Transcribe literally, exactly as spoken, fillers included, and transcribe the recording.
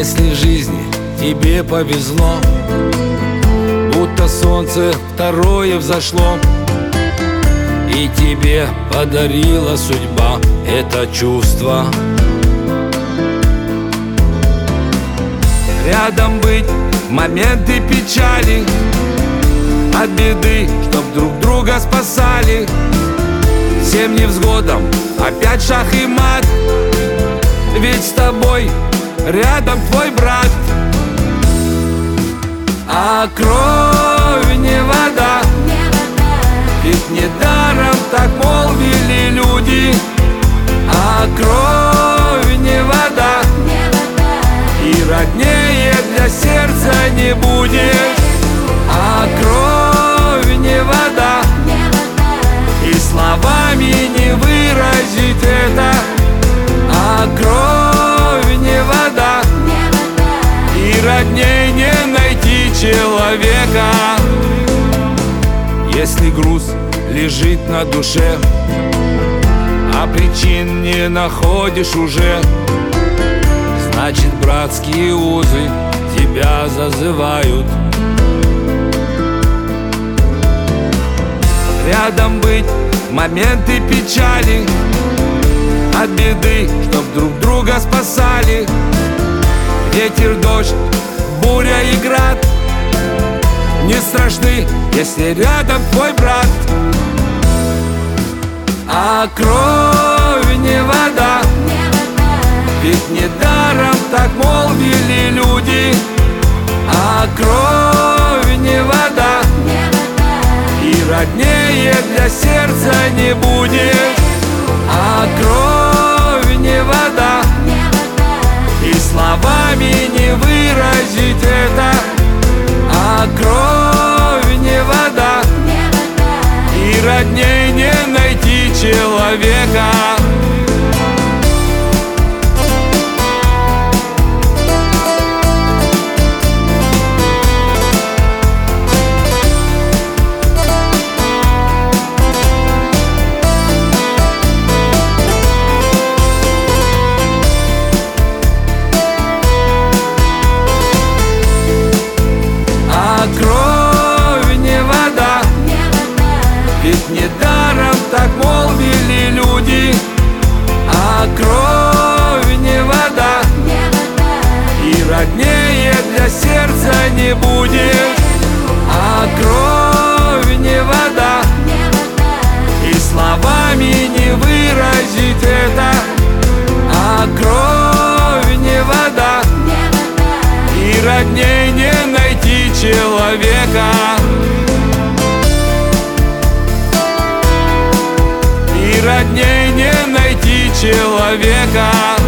Если в жизни тебе повезло, будто солнце второе взошло, и тебе подарила судьба это чувство. Рядом быть в моменты печали, от беды, чтоб друг друга спасали. Всем невзгодам опять шах и мат, ведь с тобой рядом твой брат. А кровь не вода, ведь недаром так молвили люди. А кровь не вода, и роднее для сердца не будет. А кровь не вода, и словами не выразить это. А кровь не вода, и родней не найти человека. Если груз лежит на душе, а причин не находишь уже, значит, братские узы тебя зазывают. Рядом быть в моменты печали, от беды, чтоб друг друга спасали. Ветер, дождь, буря и град не страшны, если рядом твой брат. А кровь не вода, ведь недаром так молвили люди. А кровь не вода, и роднее для сердца не будет. А кровь не вода, и словами не выразить это. А кровь не вода, и родней не найти человека. А кровь не вода, ведь недаром так молвили люди. А кровь не вода, и роднее для сердца не будет. А кровь не вода, и словами не выразить это. А кровь не вода, и родней не найти человека. И родней не найти человека.